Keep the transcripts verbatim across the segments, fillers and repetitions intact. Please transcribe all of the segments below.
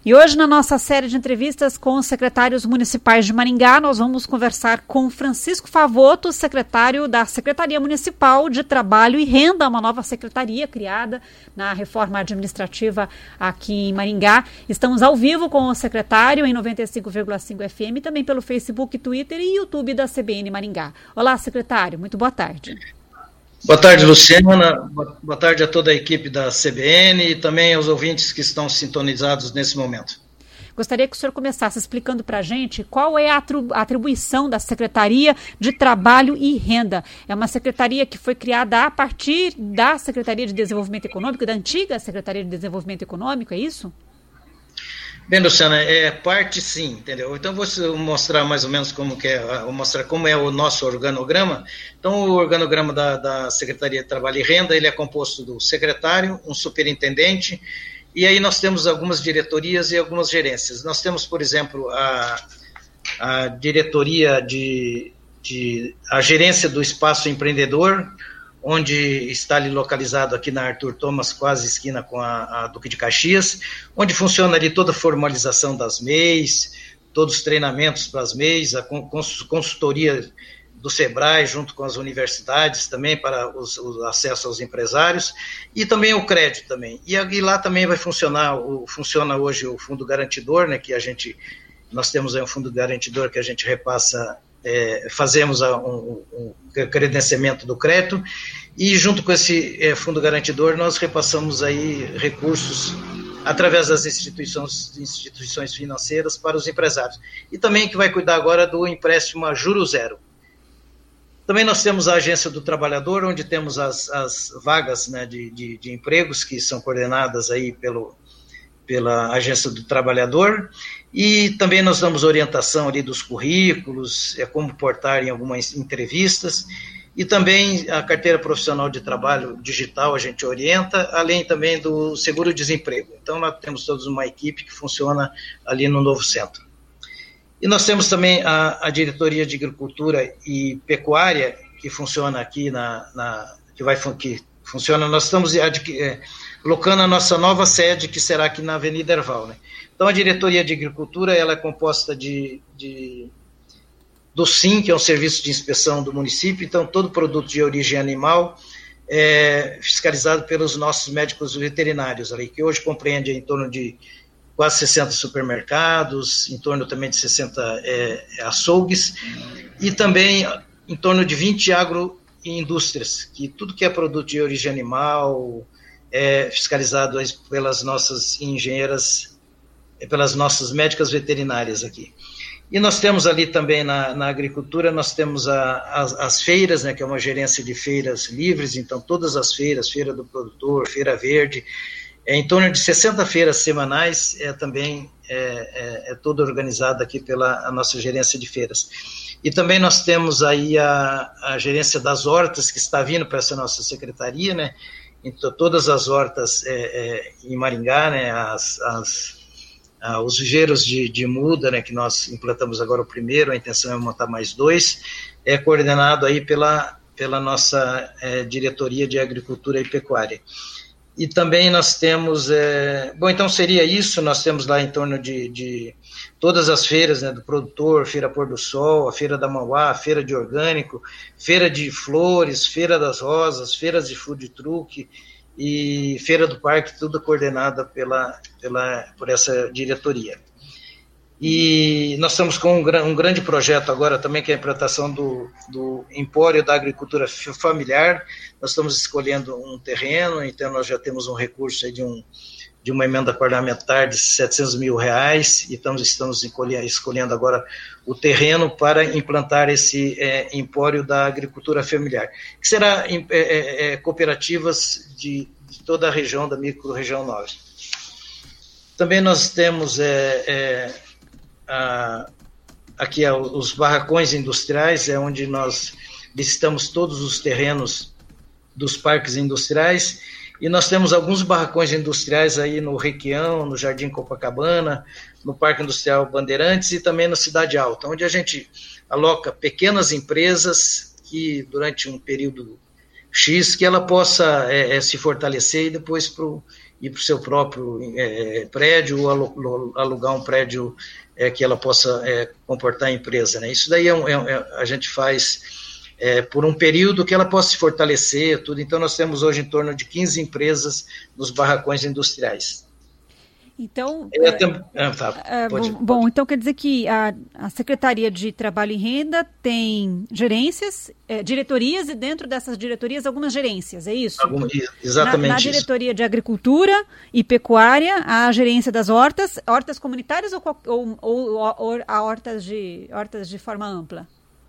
E hoje, na nossa série de entrevistas com os secretários municipais de Maringá, nós vamos conversar com Francisco Favoto, secretário da Secretaria Municipal de Trabalho e Renda, uma nova secretaria criada na reforma administrativa aqui em Maringá. Estamos ao vivo com o secretário em noventa e cinco vírgula cinco F M, também pelo Facebook, Twitter e YouTube da C B N Maringá. Olá, secretário, muito boa tarde. Boa tarde, Luciana. Boa tarde a toda a equipe da C B N e também aos ouvintes que estão sintonizados nesse momento. Gostaria que o senhor começasse explicando para a gente qual é a atribuição da Secretaria de Trabalho e Renda. É uma secretaria que foi criada a partir da Secretaria de Desenvolvimento Econômico, da antiga Secretaria de Desenvolvimento Econômico, é isso? Bem, Luciana, é parte sim, entendeu? Então vou mostrar mais ou menos como que é, vou mostrar como é o nosso organograma. Então o organograma da, da Secretaria de Trabalho e Renda, ele é composto do secretário, um superintendente, e aí nós temos algumas diretorias e algumas gerências. Nós temos, por exemplo, a, a diretoria de, de, a gerência do espaço empreendedor, onde está ali localizado aqui na Arthur Thomas, quase esquina com a, a Duque de Caxias, onde funciona ali toda a formalização das M E Is, todos os treinamentos para as M E Is, a consultoria do SEBRAE junto com as universidades também para os, o acesso aos empresários, e também o crédito também. E, e lá também vai funcionar, o, funciona hoje o fundo garantidor, né, que a gente, nós temos aí um fundo garantidor que a gente repassa. É, fazemos a, um, um credenciamento do crédito e junto com esse é, fundo garantidor nós repassamos aí recursos através das instituições, instituições financeiras para os empresários. E também que vai cuidar agora do empréstimo a juro zero. Também nós temos a Agência do Trabalhador, onde temos as, as vagas, né, de, de, de empregos que são coordenadas aí pelo, pela Agência do Trabalhador. E também nós damos orientação ali dos currículos, é como portar em algumas entrevistas, e também a carteira profissional de trabalho digital a gente orienta, além também do seguro-desemprego. Então nós temos todos uma equipe que funciona ali no novo centro. E nós temos também a, a diretoria de agricultura e pecuária, que funciona aqui na, na que vai que funciona, nós estamos é, colocando a nossa nova sede, que será aqui na Avenida Herval, né? Então, a diretoria de agricultura, ela é composta de, de, do SIM, que é um serviço de inspeção do município, então todo produto de origem animal é fiscalizado pelos nossos médicos veterinários, ali, que hoje compreende em torno de quase sessenta supermercados, em torno também de sessenta é, açougues, e também em torno de vinte agroindústrias, que tudo que é produto de origem animal é fiscalizado pelas nossas engenheiras, pelas nossas médicas veterinárias aqui. E nós temos ali também na, na agricultura, nós temos a, as, as feiras, né, que é uma gerência de feiras livres, então todas as feiras, Feira do Produtor, Feira Verde, é, em torno de sessenta feiras semanais, é também é, é, é toda organizada aqui pela a nossa gerência de feiras. E também nós temos aí a, a gerência das hortas, que está vindo para essa nossa secretaria, né, então todas as hortas é, é, em Maringá, né, as, as Ah, os viveiros de, de muda, né, que nós implantamos agora o primeiro, a intenção é montar mais dois, é coordenado aí pela, pela nossa é, diretoria de agricultura e pecuária. E também nós temos, é, bom, então seria isso, nós temos lá em torno de, de todas as feiras, né, do produtor, Feira Pôr do Sol, a Feira da Mauá, Feira de Orgânico, Feira de Flores, Feira das Rosas, Feiras de Food Truck, e Feira do Parque, tudo coordenada pela, pela, por essa diretoria. E nós estamos com um, um grande projeto agora também, que é a implantação do, do Empório da Agricultura Familiar. Nós estamos escolhendo um terreno, então nós já temos um recurso aí de, um, de uma emenda parlamentar de setecentos mil reais, e estamos, estamos escolhendo agora o terreno para implantar esse é, Empório da Agricultura Familiar, que será é, é, cooperativas de, de toda a região, da micro-região norte. Também nós temos é, é, a, aqui é, os barracões industriais, é onde nós licitamos todos os terrenos dos parques industriais, e nós temos alguns barracões industriais aí no Requião, no Jardim Copacabana, no Parque Industrial Bandeirantes e também na Cidade Alta, onde a gente aloca pequenas empresas que, durante um período X, que ela possa é, é, se fortalecer e depois pro, ir para o seu próprio é, prédio, ou alugar um prédio é, que ela possa é, comportar a empresa, né? Isso daí é um, é, a gente faz é, por um período que ela possa se fortalecer, tudo. Então, nós temos hoje em torno de quinze empresas nos barracões industriais. Então, é, é, tá, é, pode, bom, pode. bom, então quer dizer que a, a Secretaria de Trabalho e Renda tem gerências, é, diretorias, e dentro dessas diretorias algumas gerências, é isso? Algum, exatamente na, na isso. diretoria de Agricultura e Pecuária, a gerência das hortas, hortas comunitárias ou, ou, ou, ou a hortas de, hortas de forma ampla?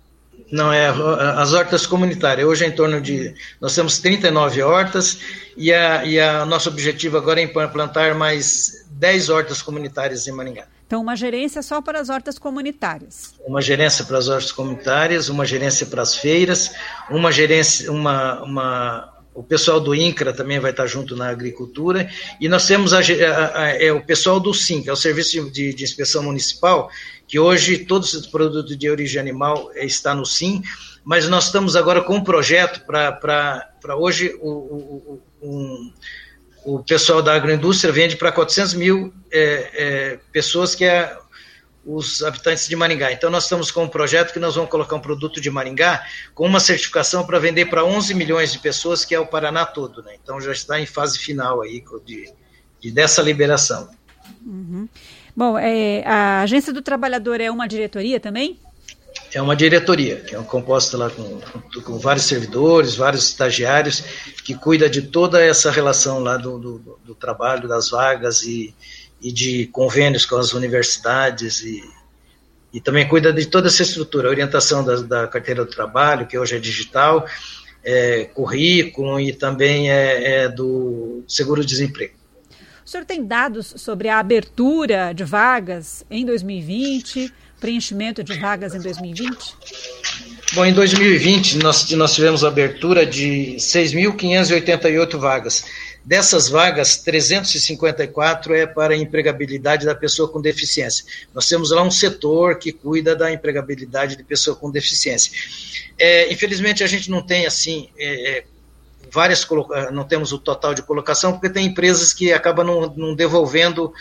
Não, é as hortas comunitárias. Hoje é em torno de... Nós temos trinta e nove hortas e a, e a nosso objetivo agora é implantar mais dez hortas comunitárias em Maringá. Então, uma gerência só para as hortas comunitárias. Uma gerência para as hortas comunitárias, uma gerência para as feiras, uma gerência... Uma, uma, o pessoal do INCRA também vai estar junto na agricultura, e nós temos a, a, a, é, o pessoal do SIM, que é o Serviço de, de Inspeção Municipal, que hoje todos os produtos de origem animal é, está no SIM, mas nós estamos agora com um projeto para hoje o, o, o, um, o pessoal da agroindústria vende para quatrocentos mil é, é, pessoas, que é os habitantes de Maringá. Então, nós estamos com um projeto que nós vamos colocar um produto de Maringá com uma certificação para vender para onze milhões de pessoas, que é o Paraná todo, né? Então, já está em fase final aí de, de dessa liberação. Uhum. Bom, é, a Agência do Trabalhador é uma diretoria também? É uma diretoria, que é composta lá com, com vários servidores, vários estagiários, que cuida de toda essa relação lá do, do, do trabalho, das vagas e e de convênios com as universidades, e, e também cuida de toda essa estrutura, a orientação da, da carteira do trabalho, que hoje é digital, é, currículo, e também é, é do seguro-desemprego. O senhor tem dados sobre a abertura de vagas em dois mil e vinte, preenchimento de vagas em dois mil e vinte? Bom, em dois mil e vinte nós, nós tivemos a abertura de seis mil quinhentas e oitenta e oito vagas. Dessas vagas, trezentas e cinquenta e quatro é para a empregabilidade da pessoa com deficiência. Nós temos lá um setor que cuida da empregabilidade de pessoa com deficiência. É, infelizmente, a gente não tem, assim, é, várias, não temos o total de colocação, porque tem empresas que acabam não, não devolvendo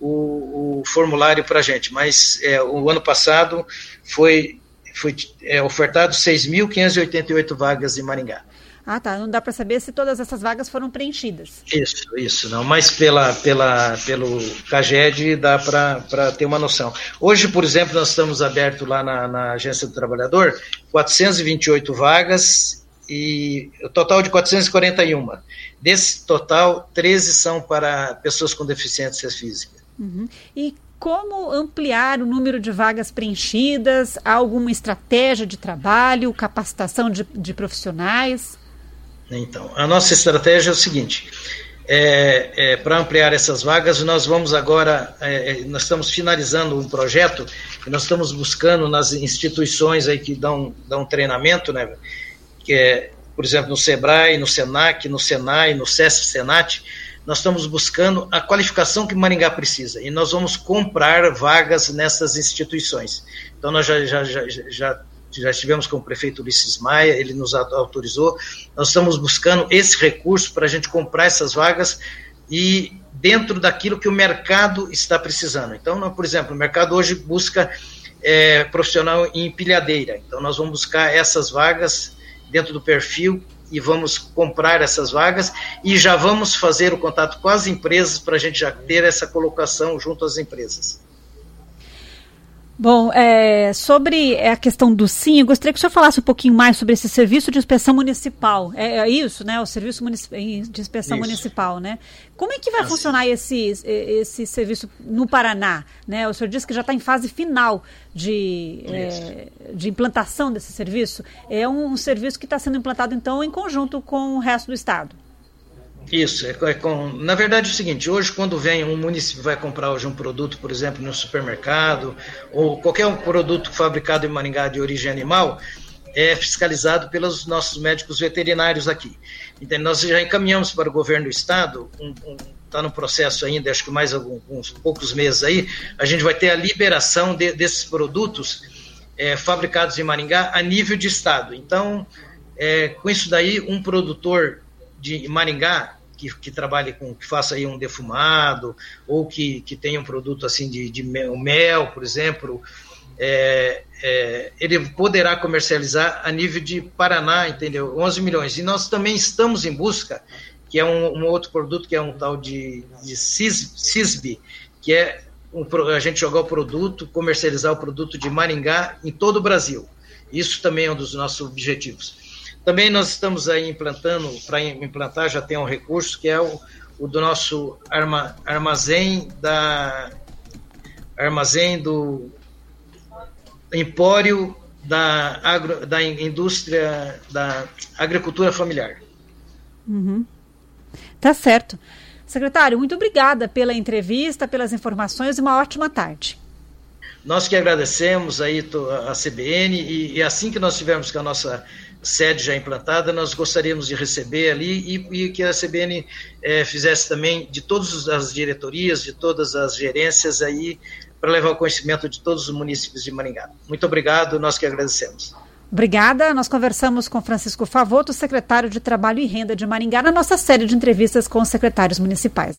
o, o formulário para a gente, mas é, o ano passado foi, foi é, ofertado seis mil quinhentas e oitenta e oito vagas em Maringá. Ah, tá. Não dá para saber se todas essas vagas foram preenchidas. Isso, isso. Não, mas pela, pela, pelo CAGED dá para ter uma noção. Hoje, por exemplo, nós estamos abertos lá na, na Agência do Trabalhador, quatrocentas e vinte e oito vagas, e o total de quatrocentas e quarenta e um. Desse total, treze são para pessoas com deficiência física. Uhum. E como ampliar o número de vagas preenchidas? Há alguma estratégia de trabalho, capacitação de, de profissionais? Então, a nossa estratégia é o seguinte, é, é, para ampliar essas vagas, nós vamos agora, é, nós estamos finalizando um projeto, que nós estamos buscando nas instituições aí que dão, dão treinamento, né, que é, por exemplo, no SEBRAE, no SENAC, no SENAI, no SESC, SENAT, nós estamos buscando a qualificação que Maringá precisa, e nós vamos comprar vagas nessas instituições. Então, nós já, já, já, já já estivemos com o prefeito Ulisses Maia, ele nos autorizou, nós estamos buscando esse recurso para a gente comprar essas vagas e dentro daquilo que o mercado está precisando. Então, por exemplo, o mercado hoje busca é, profissional em empilhadeira, então nós vamos buscar essas vagas dentro do perfil e vamos comprar essas vagas e já vamos fazer o contato com as empresas para a gente já ter essa colocação junto às empresas. Bom, é, sobre a questão do SIM, eu gostaria que o senhor falasse um pouquinho mais sobre esse serviço de inspeção municipal. É, é isso, né? O serviço municip... de inspeção isso. municipal, né? Como é que vai assim. funcionar esse, esse serviço no Paraná? Né? O senhor disse que já está em fase final de, é, de implantação desse serviço. É um, um serviço que está sendo implantado, então, em conjunto com o resto do estado. Isso, é, é com, na verdade é o seguinte, hoje quando vem um município vai comprar hoje um produto, por exemplo, no supermercado, ou qualquer um produto fabricado em Maringá de origem animal, é fiscalizado pelos nossos médicos veterinários aqui. Então, nós já encaminhamos para o governo do estado, está um, um, no processo ainda, acho que mais alguns poucos meses aí, a gente vai ter a liberação de, desses produtos é, fabricados em Maringá a nível de estado. Então, é, com isso daí, um produtor de Maringá, que, que trabalhe com, que faça aí um defumado, ou que, que tenha um produto assim de, de mel, mel, por exemplo, é, é, ele poderá comercializar a nível de Paraná, entendeu? onze milhões. E nós também estamos em busca, que é um, um outro produto, que é um tal de, de CISB, que é um, a gente jogar o produto, comercializar o produto de Maringá em todo o Brasil. Isso também é um dos nossos objetivos. Também nós estamos aí implantando, para implantar já tem um recurso, que é o, o do nosso arma, armazém da armazém do empório da, agro, da indústria da agricultura familiar. Uhum. Tá certo. Secretário, muito obrigada pela entrevista, pelas informações e uma ótima tarde. Nós que agradecemos aí a C B N e, e assim que nós tivermos com a nossa sede já implantada, nós gostaríamos de receber ali e, e que a C B N eh, fizesse também de todas as diretorias, de todas as gerências aí, para levar o conhecimento de todos os municípios de Maringá. Muito obrigado, nós que agradecemos. Obrigada. Nós conversamos com Francisco Favoto, secretário de Trabalho e Renda de Maringá, na nossa série de entrevistas com os secretários municipais.